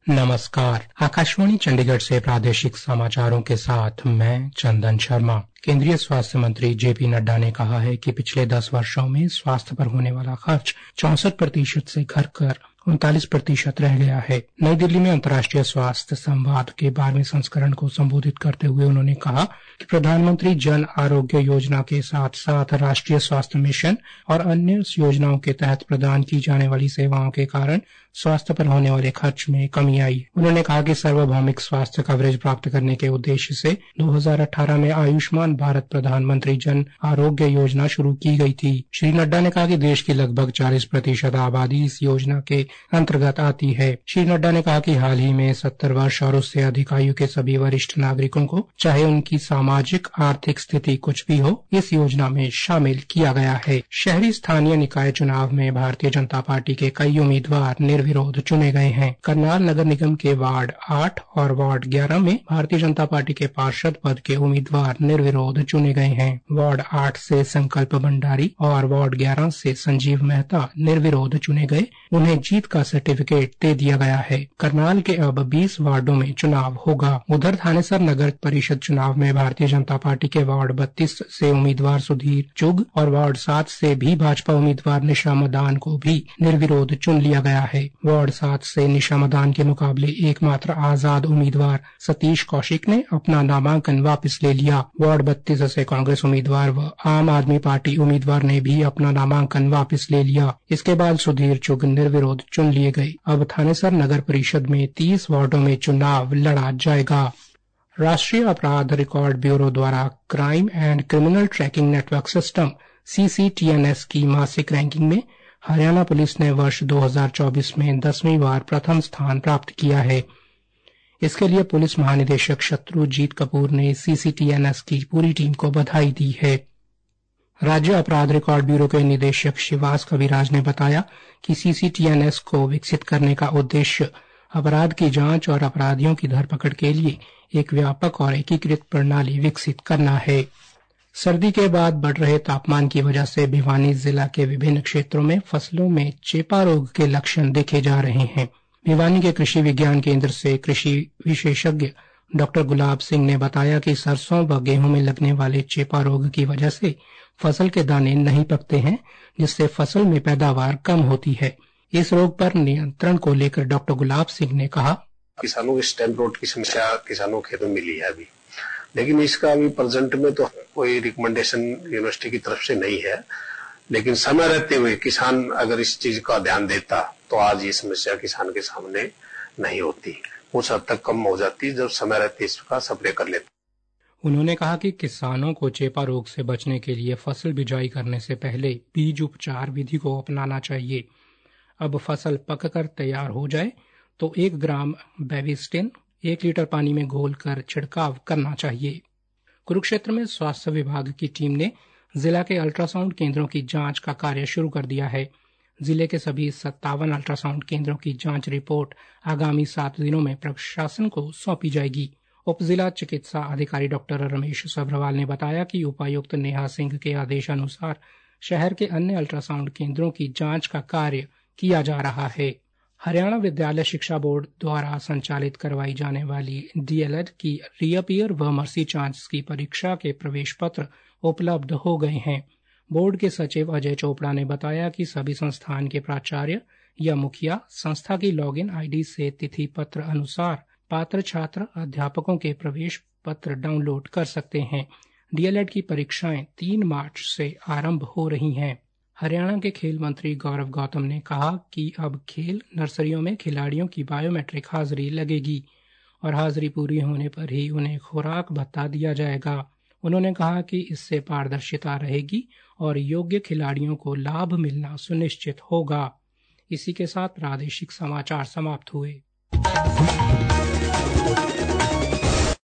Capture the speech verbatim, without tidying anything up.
नमस्कार। आकाशवाणी चंडीगढ़ से प्रादेशिक समाचारों के साथ मैं चंदन शर्मा। केंद्रीय स्वास्थ्य मंत्री जेपी नड्डा ने कहा है कि पिछले दस वर्षों में स्वास्थ्य पर होने वाला खर्च चौसठ प्रतिशत से घटकर उनतालीस प्रतिशत रह गया है। नई दिल्ली में अंतर्राष्ट्रीय स्वास्थ्य संवाद के बारहवें संस्करण को संबोधित करते हुए उन्होंने कहा कि प्रधानमंत्री जन आरोग्य योजना के साथ साथ राष्ट्रीय स्वास्थ्य मिशन और अन्य योजनाओं के तहत प्रदान की जाने वाली सेवाओं के कारण स्वास्थ्य पर होने वाले खर्च में कमी आई। उन्होंने कहा कि सार्वभौमिक स्वास्थ्य कवरेज प्राप्त करने के उद्देश्य से दो हज़ार अठारह में आयुष्मान भारत प्रधानमंत्री जन आरोग्य योजना शुरू की गई थी। श्री नड्डा ने कहा कि देश की लगभग चालीस प्रतिशत आबादी इस योजना के अंतर्गत आती है। श्री नड्डा ने कहा कि हाल ही में सत्तर वर्ष और उससे अधिक आयु के सभी वरिष्ठ नागरिकों को, चाहे उनकी सामाजिक आर्थिक स्थिति कुछ भी हो, इस योजना में शामिल किया गया है। शहरी स्थानीय निकाय चुनाव में भारतीय जनता पार्टी के कई उम्मीदवार निर्विरोध चुने गए हैं। करनाल नगर निगम के वार्ड आठ और वार्ड ग्यारह में भारतीय जनता पार्टी के पार्षद पद के उम्मीदवार निर्विरोध चुने गए हैं। वार्ड आठ से संकल्प भंडारी और वार्ड ग्यारह से संजीव मेहता निर्विरोध चुने गए। उन्हें जीत का सर्टिफिकेट दे दिया गया है। करनाल के अब बीस वार्डों में चुनाव होगा। उधर थानेसर नगर परिषद चुनाव में भारतीय जनता पार्टी के वार्ड बत्तीस से उम्मीदवार सुधीर चुग और वार्ड सात से भी भाजपा उम्मीदवार निशा मदान को भी निर्विरोध चुन लिया गया है। वार्ड सात से निशा मदान के मुकाबले एकमात्र आजाद उम्मीदवार सतीश कौशिक ने अपना नामांकन वापस ले लिया। वार्ड बत्तीस से कांग्रेस उम्मीदवार व आम आदमी पार्टी उम्मीदवार ने भी अपना नामांकन वापस ले लिया। इसके बाद सुधीर चुग निर्विरोध चुन लिए गए। अब थानेसर नगर परिषद में तीस वार्डों में चुनाव लड़ा जाएगा। राष्ट्रीय अपराध रिकॉर्ड ब्यूरो द्वारा crime and criminal tracking network system C C T N S की मासिक रैंकिंग में हरियाणा पुलिस ने वर्ष दो हज़ार चौबीस में दसवीं बार प्रथम स्थान प्राप्त किया है। इसके लिए पुलिस महानिदेशक शत्रुजीत कपूर ने C C T N S की पूरी टीम को बधाई दी है। राज्य अपराध रिकॉर्ड ब्यूरो के निदेशक शिवास कविराज ने बताया कि C C T N S को विकसित करने का उद्देश्य अपराध की जांच और अपराधियों की धरपकड़ के लिए एक व्यापक और एकीकृत प्रणाली विकसित करना है। सर्दी के बाद बढ़ रहे तापमान की वजह से भिवानी जिला के विभिन्न क्षेत्रों में फसलों में चेपा रोग के लक्षण देखे जा रहे हैं। भिवानी के कृषि विज्ञान केंद्र से कृषि विशेषज्ञ डॉक्टर गुलाब सिंह ने बताया कि सरसों व गेहूं में लगने वाले चेपा रोग की वजह से फसल के दाने नहीं पकते हैं, जिससे फसल में पैदावार कम होती है। इस रोग पर नियंत्रण को लेकर डॉक्टर गुलाब सिंह ने कहा, किसानों की स्टेम रोट की समस्या किसानों के खेतों में मिली है अभी, लेकिन इसका अभी प्रेजेंट में तो कोई रिकमेंडेशन यूनिवर्सिटी की तरफ से नहीं है। लेकिन समय रहते हुए किसान अगर इस चीज का ध्यान देता तो आज ये समस्या किसान के सामने नहीं होती, कुछ हद तक कम हो जाती जब समय रहते इसका स्प्रे कर लेता। उन्होंने कहा कि किसानों को चेपा रोग से बचने के लिए फसल बिजाई करने से पहले बीज उपचार विधि को अपनाना चाहिए। अब फसल पककर तैयार हो जाए तो एक ग्राम बेविस्टिन एक लीटर पानी में घोलकर छिड़काव करना चाहिए। कुरुक्षेत्र में स्वास्थ्य विभाग की टीम ने जिला के अल्ट्रासाउंड केंद्रों की जांच का कार्य शुरू कर दिया है। जिले के सभी सत्तावन अल्ट्रासाउंड केंद्रों की जांच रिपोर्ट आगामी सात दिनों में प्रशासन को सौंपी जाएगी। उप जिला चिकित्सा अधिकारी डॉक्टर रमेश सभ्रवाल ने बताया कि उपायुक्त नेहा सिंह के आदेश अनुसार शहर के अन्य अल्ट्रासाउंड केंद्रों की जांच का कार्य किया जा रहा है। हरियाणा विद्यालय शिक्षा बोर्ड द्वारा संचालित करवाई जाने वाली डी एल एड की रीअपियर व मर्सी चांस की परीक्षा के प्रवेश पत्र उपलब्ध हो गए हैं। बोर्ड के सचिव अजय चोपड़ा ने बताया कि सभी संस्थान के प्राचार्य या मुखिया संस्था की लॉगिन आईडी से तिथि पत्र अनुसार पात्र छात्र अध्यापकों के प्रवेश पत्र डाउनलोड कर सकते हैं। डी एल एड की परीक्षाएं तीन मार्च से आरंभ हो रही हैं। हरियाणा के खेल मंत्री गौरव गौतम ने कहा कि अब खेल नर्सरियों में खिलाड़ियों की बायोमेट्रिक हाजिरी लगेगी और हाजिरी पूरी होने पर ही उन्हें खुराक भत्ता दिया जाएगा। उन्होंने कहा कि इससे पारदर्शिता रहेगी और योग्य खिलाड़ियों को लाभ मिलना सुनिश्चित होगा। इसी के साथ प्रादेशिक समाचार समाप्त हुए।